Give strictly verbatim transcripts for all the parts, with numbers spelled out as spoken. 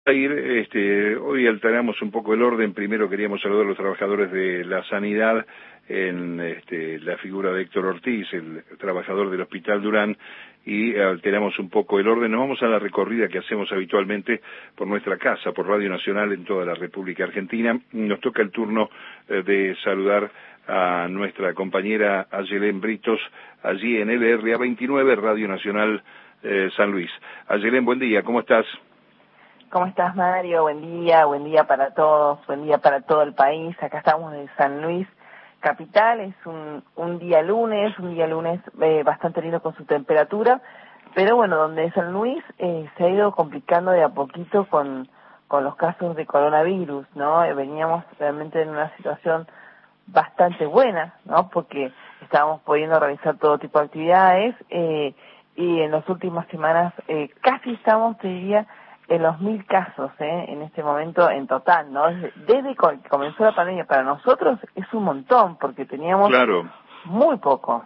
A ir, este, hoy alteramos un poco el orden. Primero queríamos saludar a los trabajadores de la sanidad en este, la figura de Héctor Ortiz, el trabajador del Hospital Durán, y alteramos un poco el orden. Nos vamos a la recorrida que hacemos habitualmente por nuestra casa, por Radio Nacional en toda la República Argentina. Nos toca el turno eh, de saludar a nuestra compañera Ayelén Britos, allí en L R A veintinueve, Radio Nacional eh, San Luis. Ayelén, buen día, ¿cómo estás? ¿Cómo estás, Mario? Buen día, buen día para todos, buen día para todo el país. Acá estamos en San Luis Capital, es un, un día lunes, un día lunes eh, bastante lindo con su temperatura, pero bueno, donde San Luis eh, se ha ido complicando de a poquito con, con los casos de coronavirus, ¿no? Eh, veníamos realmente en una situación bastante buena, ¿no? Porque estábamos pudiendo realizar todo tipo de actividades eh, y en las últimas semanas eh, casi estamos, te diría, en los mil casos, ¿eh? En este momento en total, ¿no? Desde, desde que comenzó la pandemia para nosotros es un montón, porque teníamos claro. muy poco.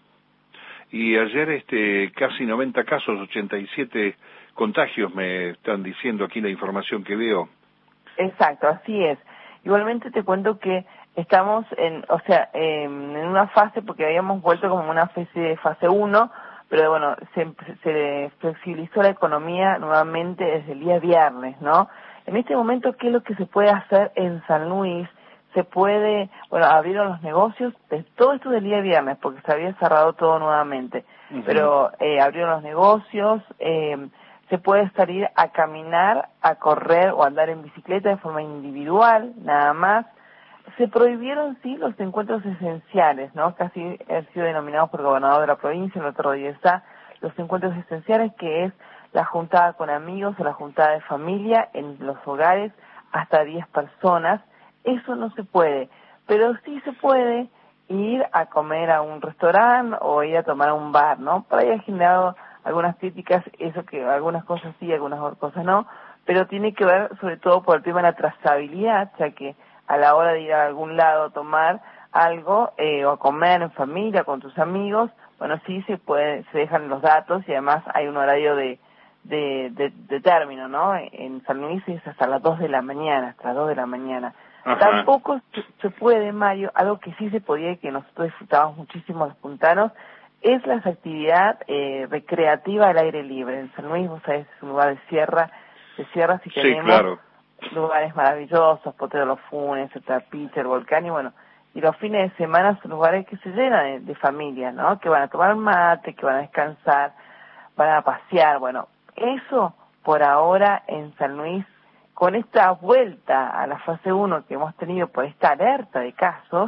Y ayer este casi noventa casos, ochenta y siete contagios, me están diciendo aquí la información que veo. Exacto, así es. Igualmente te cuento que estamos en, o sea, eh, en una fase, porque habíamos vuelto como una especie de fase uno, pero bueno, se, se flexibilizó la economía nuevamente desde el día viernes, ¿no? En este momento, ¿qué es lo que se puede hacer en San Luis? Se puede, bueno, abrieron los negocios, de todo esto del día viernes, porque se había cerrado todo nuevamente, uh-huh. pero eh, abrieron los negocios, eh, se puede salir a caminar, a correr o a andar en bicicleta de forma individual, nada más. Se prohibieron, sí, los encuentros esenciales, ¿no? Casi han sido denominados por el gobernador de la provincia, el otro día está, los encuentros esenciales, que es la juntada con amigos o la juntada de familia en los hogares, hasta diez personas. Eso no se puede, pero sí se puede ir a comer a un restaurante o ir a tomar a un bar, ¿no? Por ahí ha generado algunas críticas, eso que algunas cosas sí, algunas cosas no, pero tiene que ver sobre todo por el tema de la trazabilidad, ya que a la hora de ir a algún lado a tomar algo eh, o a comer en familia con tus amigos, bueno, sí se puede, se dejan los datos y además hay un horario de de, de, de término, ¿no? En San Luis es hasta las dos de la mañana, hasta las dos de la mañana. Ajá. Tampoco se, se puede, Mario, algo que sí se podía y que nosotros disfrutábamos muchísimo los puntanos, es la actividad eh, recreativa al aire libre. En San Luis, vos sabés, es un lugar de sierra, de sierras y tenemos sí, claro. lugares maravillosos, Potrero de los Funes, el Trapiche, el Volcán, y bueno, y los fines de semana son lugares que se llenan de, de familias, ¿no? Que van a tomar mate, que van a descansar, van a pasear, bueno, eso por ahora en San Luis, con esta vuelta a la fase uno que hemos tenido por esta alerta de casos,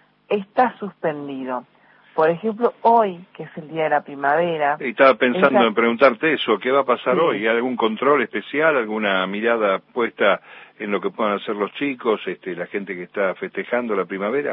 está suspendido. Por ejemplo, hoy, que es el día de la primavera... Estaba pensando esa... en preguntarte eso, ¿qué va a pasar sí. hoy? ¿Algún control especial, alguna mirada puesta en lo que puedan hacer los chicos, este, la gente que está festejando la primavera?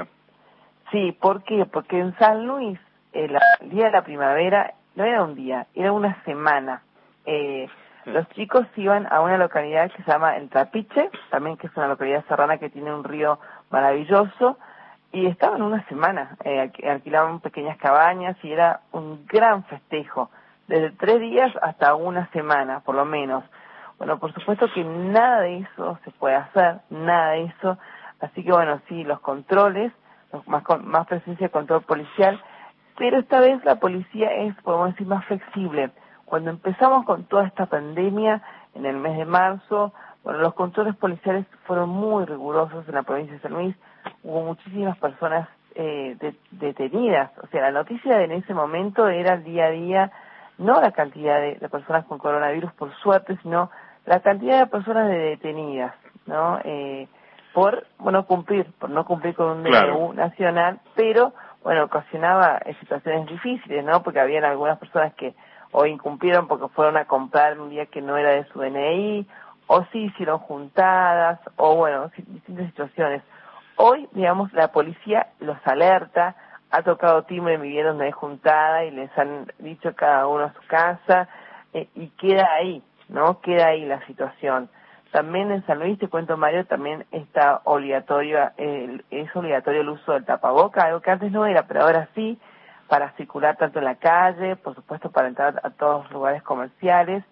Sí, ¿por qué? Porque en San Luis, el, el día de la primavera no era un día, era una semana. Eh, los chicos iban a una localidad que se llama El Trapiche, también que es una localidad serrana que tiene un río maravilloso, y estaban una semana, eh, alquilaban pequeñas cabañas y era un gran festejo, desde tres días hasta una semana, por lo menos. Bueno, por supuesto que nada de eso se puede hacer, nada de eso, así que bueno, sí, los controles, más, más presencia de control policial, pero esta vez la policía es, podemos decir, más flexible. Cuando empezamos con toda esta pandemia, en el mes de marzo, bueno, los controles policiales fueron muy rigurosos en la provincia de San Luis, hubo muchísimas personas eh, de, detenidas, o sea, la noticia de en ese momento era el día a día, no la cantidad de, de personas con coronavirus, por suerte, sino la cantidad de personas de detenidas, ¿no? Eh, por, bueno, cumplir, por no cumplir con un D N U claro. nacional, pero, bueno, ocasionaba situaciones difíciles, ¿no? Porque habían algunas personas que o incumplieron porque fueron a comprar un día que no era de su D N I, o sí hicieron juntadas, o bueno, distintas situaciones. Hoy, digamos, la policía los alerta, ha tocado timbre en vivienda donde hay juntada y les han dicho cada uno a su casa, eh, y queda ahí, ¿no? Queda ahí la situación. También en San Luis, te cuento, Mario, también está obligatorio, eh, es obligatorio el uso del tapaboca, algo que antes no era, pero ahora sí, para circular tanto en la calle, por supuesto para entrar a todos los lugares comerciales,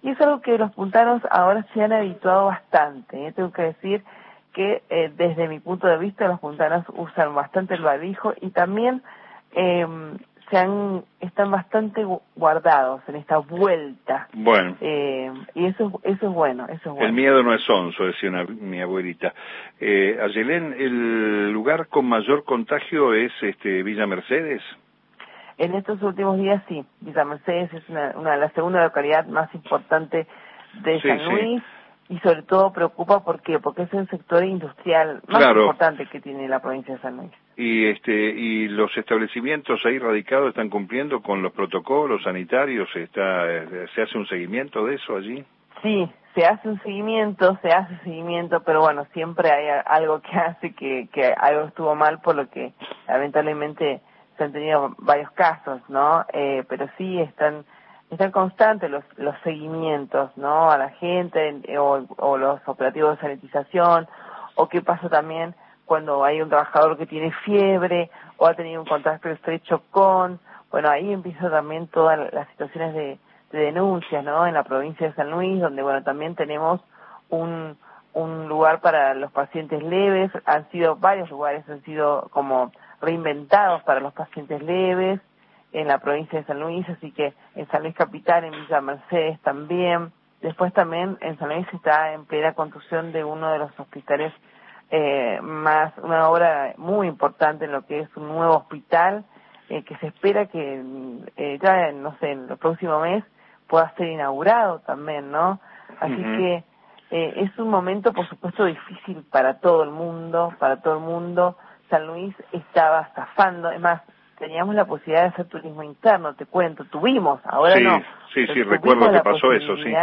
Y es algo que los puntanos ahora se han habituado bastante, ¿eh? Tengo que decir que eh, desde mi punto de vista los puntanos usan bastante el barbijo y también eh, se han, están bastante guardados en esta vuelta. Bueno. Eh, y eso, eso es bueno, eso es bueno. El miedo no es sonso, decía una, mi abuelita. Eh, Ayelén, ¿el lugar con mayor contagio es este Villa Mercedes? En estos últimos días sí, Villa Mercedes es una, una la segunda localidad más importante de sí, San Luis. Sí. Y sobre todo preocupa, ¿por qué? Porque es el sector industrial más claro. importante que tiene la provincia de San Luis. Y este y los establecimientos ahí radicados están cumpliendo con los protocolos sanitarios, está se hace un seguimiento de eso allí. Sí, se hace un seguimiento, se hace seguimiento, pero bueno, siempre hay algo que hace que, que algo estuvo mal, por lo que lamentablemente se han tenido varios casos, ¿no? Eh, pero sí están están constantes los los seguimientos, ¿no? A la gente, o, o los operativos de sanitización, o qué pasa también cuando hay un trabajador que tiene fiebre, o ha tenido un contacto estrecho con, bueno, ahí empiezan también todas las situaciones de, de denuncias, ¿no? En la provincia de San Luis, donde, bueno, también tenemos un, un lugar para los pacientes leves, han sido varios lugares, han sido como reinventados para los pacientes leves, en la provincia de San Luis, así que en San Luis Capital, en Villa Mercedes también. Después también en San Luis está en plena construcción de uno de los hospitales eh, más, una obra muy importante en lo que es un nuevo hospital eh, que se espera que eh, ya, no sé, en el próximo mes pueda ser inaugurado también, ¿no? Así uh-huh. que eh, es un momento, por supuesto, difícil para todo el mundo, para todo el mundo. San Luis estaba zafando, es más, teníamos la posibilidad de hacer turismo interno, te cuento, tuvimos, ahora sí, no. Sí, sí, recuerdo que pasó eso, sí.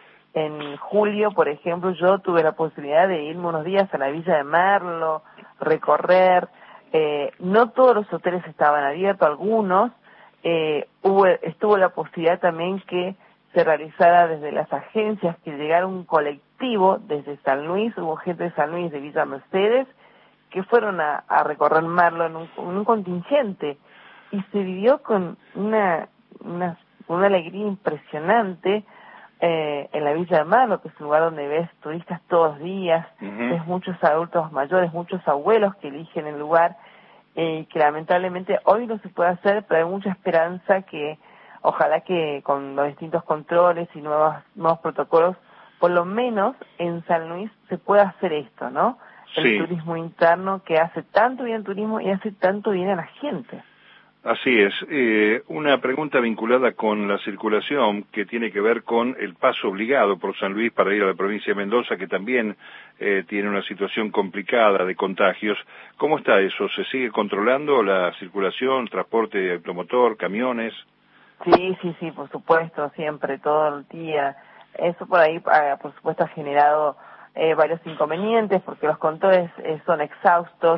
En julio, por ejemplo, yo tuve la posibilidad de irme unos días a la Villa de Merlo, recorrer, eh, no todos los hoteles estaban abiertos, algunos, eh, hubo, estuvo la posibilidad también que se realizara desde las agencias, que llegara un colectivo desde San Luis, hubo gente de San Luis, de Villa Mercedes, que fueron a, a recorrer Merlo en un, en un contingente, y se vivió con una, una, una alegría impresionante eh, en la Villa de Merlo, que es un lugar donde ves turistas todos los días, uh-huh. ves muchos adultos mayores, muchos abuelos que eligen el lugar, eh, que lamentablemente hoy no se puede hacer, pero hay mucha esperanza que ojalá que con los distintos controles y nuevos, nuevos protocolos, por lo menos en San Luis se pueda hacer esto, ¿no? El sí. turismo interno que hace tanto bien al turismo y hace tanto bien a la gente. Así es. Eh, una pregunta vinculada con la circulación que tiene que ver con el paso obligado por San Luis para ir a la provincia de Mendoza, que también eh, tiene una situación complicada de contagios. ¿Cómo está eso? ¿Se sigue controlando la circulación, transporte de automotor, camiones? Sí, sí, sí, por supuesto, siempre, todo el día. Eso por ahí, por supuesto, ha generado eh, varios inconvenientes porque los controles eh, son exhaustos.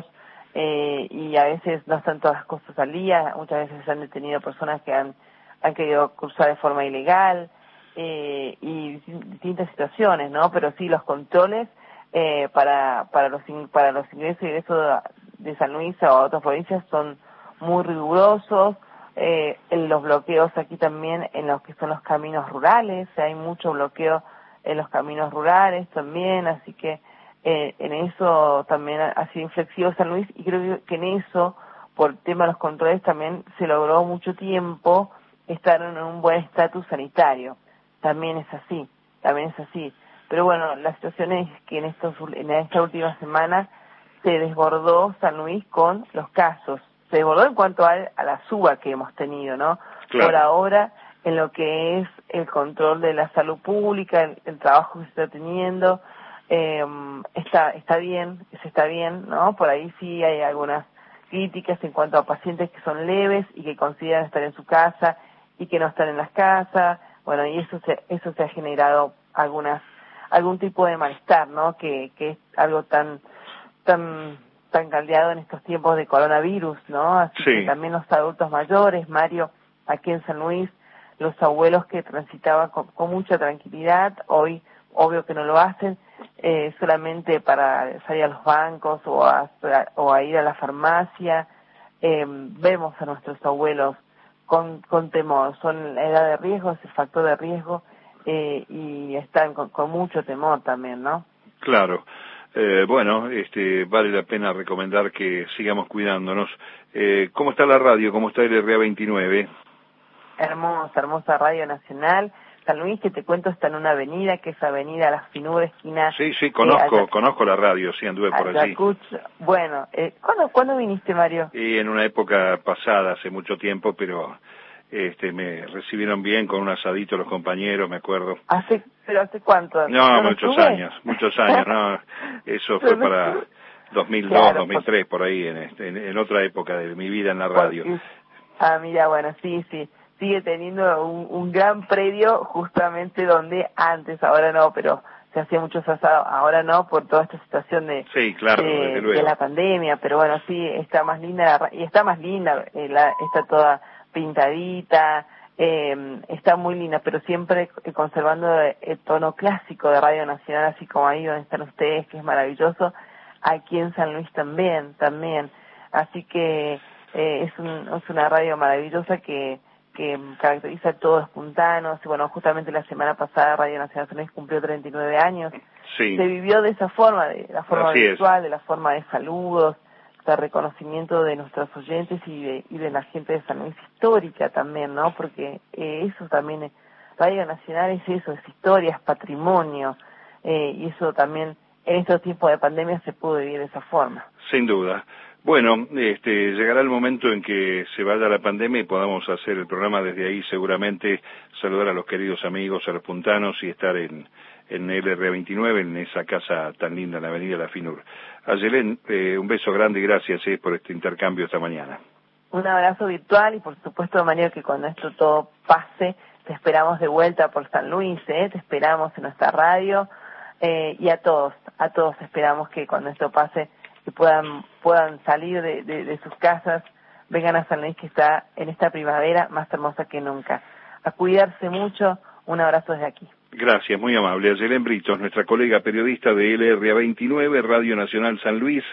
Eh, y a veces no están todas las cosas al día, muchas veces se han detenido personas que han, han querido cruzar de forma ilegal eh, y distintas situaciones, ¿no? Pero sí, los controles eh, para para los para los ingresos y egresos de San Luis o a otras provincias son muy rigurosos. Eh, en los bloqueos aquí también en los que son los caminos rurales, hay mucho bloqueo en los caminos rurales también, así que Eh, en eso también ha sido inflexivo San Luis, y creo que en eso, por el tema de los controles, también se logró mucho tiempo estar en un buen estatus sanitario. También es así, también es así. Pero bueno, la situación es que en, estos, en esta última semana se desbordó San Luis con los casos. Se desbordó en cuanto a, a la suba que hemos tenido, ¿no? Claro. Por ahora, en lo que es el control de la salud pública, el, el trabajo que se está teniendo, Eh, está está bien, se está bien, ¿no? Por ahí sí hay algunas críticas en cuanto a pacientes que son leves y que consideran estar en su casa y que no están en las casas, bueno, y eso se eso se ha generado algunas algún tipo de malestar, ¿no? Que que es algo tan tan tan caldeado en estos tiempos de coronavirus, ¿no? Así sí. que también los adultos mayores, Mario, aquí en San Luis, los abuelos que transitaban con, con mucha tranquilidad, hoy obvio que no lo hacen, eh, solamente para salir a los bancos o a, o a ir a la farmacia. Eh, vemos a nuestros abuelos con, con temor, son la edad de riesgo, es el factor de riesgo, eh, y están con, con mucho temor también, ¿no? Claro. Eh, bueno, este, vale la pena recomendar que sigamos cuidándonos. Eh, ¿Cómo está la radio? ¿Cómo está el R A veintinueve? Hermosa, hermosa Radio Nacional. San Luis, que te cuento, está en una avenida, que es Avenida Las Finuras, esquina... Sí, sí, conozco, eh, conozco la radio, sí, anduve por allí. Ayacucho. Bueno, eh, ¿cuándo, ¿cuándo viniste, Mario? Y en una época pasada, hace mucho tiempo, pero este, me recibieron bien con un asadito los compañeros, me acuerdo. ¿Hace, pero hace cuánto? No, ¿No muchos estuve? años, muchos años, no. Eso fue para dos mil dos, claro, dos mil tres, por ahí, en, este, en, en otra época de mi vida en la radio. Porque, ah, mira, bueno, sí, sí. Sigue teniendo un, un gran predio justamente donde antes, ahora no, pero se hacía muchos asados, ahora no, por toda esta situación de, sí, claro, de, desde luego. de la pandemia, pero bueno, sí, está más linda, y está más linda, eh, la, está toda pintadita, eh, está muy linda, pero siempre conservando el tono clásico de Radio Nacional, así como ahí donde están ustedes, que es maravilloso, aquí en San Luis también, también, así que eh, es, un, es una radio maravillosa que que caracteriza a todos los puntanos, y bueno, justamente la semana pasada Radio Nacional San Luis cumplió treinta y nueve años, sí. Se vivió de esa forma, de la forma Así virtual, es. de la forma de saludos, de reconocimiento de nuestros oyentes y de, y de la gente de San Luis, histórica también, ¿no? Porque eh, eso también, es, Radio Nacional es eso, es historia, es patrimonio, eh, y eso también en estos tiempos de pandemia se pudo vivir de esa forma. Sin duda. Bueno, este, llegará el momento en que se vaya la pandemia y podamos hacer el programa desde ahí, seguramente saludar a los queridos amigos, a los puntanos y estar en, en el R veintinueve, en esa casa tan linda en la avenida La Finur. Ayelén, eh, un beso grande y gracias eh, por este intercambio esta mañana. Un abrazo virtual y por supuesto, Mario, que cuando esto todo pase, te esperamos de vuelta por San Luis, ¿eh? Te esperamos en nuestra radio eh, y a todos, a todos esperamos que cuando esto pase que puedan puedan salir de, de, de sus casas, vengan a San Luis, que está en esta primavera más hermosa que nunca. A cuidarse mucho, un abrazo desde aquí. Gracias, muy amable. Ayelén Britos, nuestra colega periodista de L R A veintinueve, Radio Nacional San Luis.